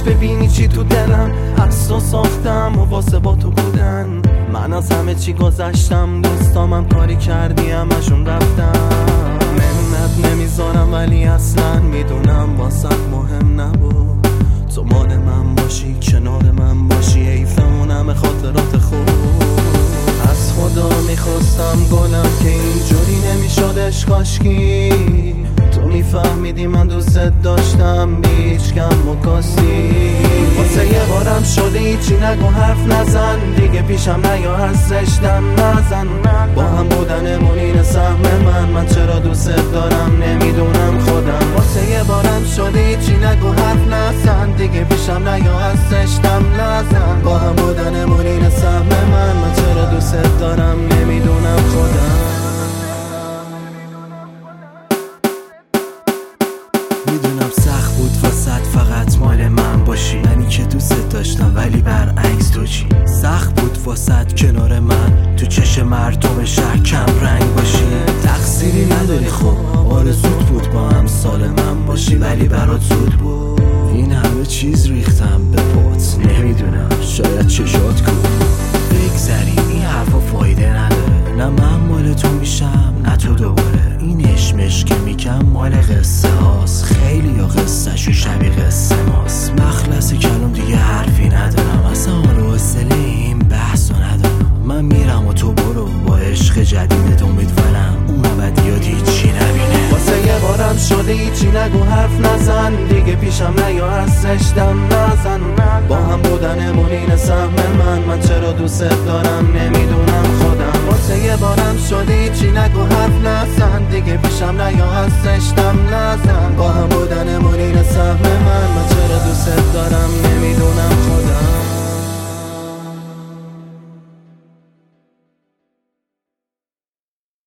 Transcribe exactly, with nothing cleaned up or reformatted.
باید ببینی چی تو دلم هست و ساختم و واسه با تو بودن. من از همه چی گذشتم، دوستامم کاری کردی همشون رفتم. منت نمیذارم ولی اصلا میدونم واسه مهم نبود تو مال من باشی، کنار من باشی، حیفمونم خاطرات خوب. از خدا میخواستم گلم که اینجوری نمیشدش کاشکی تو میفهمیدی من دوست داشتم بیچ کم و کاستی. واسه یه بارم شده هیچی نگو حرف نزن دیگه پیشم نیا هستش دم نزن. با هم بودنمون این سهم من من چرا دوست دارم نمیدونم خودم. واسه یه بارم شده هیچی نگو حرف نزن دیگه پیشم نیا هستش دم نزن. با هم بودنمون این سهم من من چرا دوست دارم نمیدونم خودم. میدونم سخت بود واسط فقط مال من باشی، منی که دوست داشتم ولی برعکس تو چی. سخت بود واسط کنار من تو چش مردم شهر کم رنگ باشی. تقصیری نداری خب آرزوت بود با هم سال من باشی ولی برات زود بود. این همه چیز ریختم به پات نمیدونم شاید چشات کن بگذریم این حرفا فایده نداره. نه من مال تو میشم نه تو دوباره. این اشمش که میگم مال قصه هاست، خیلی یا قصه شو شبیه قصه ماست. مخلص کلام دیگه حرفی ندارم، اصلا حال و حوصله این بحثو ندارم. من میرم و تو برو با عشق جدیدت، امیدوارم اون ابدیات هیچی نبینه. واسه یه بارم شده هیچی نگو حرف نزن دیگه پیشم نیا هستش دم نزن. با هم بودنمون این سهم من من چرا دوست دارم نمیدونم خودم. واسه یه بارم شده هیچی نگو حرف نزن دیگه پیشم نیا هستش دم نزن. با هم بودنمون این سهم من من چرا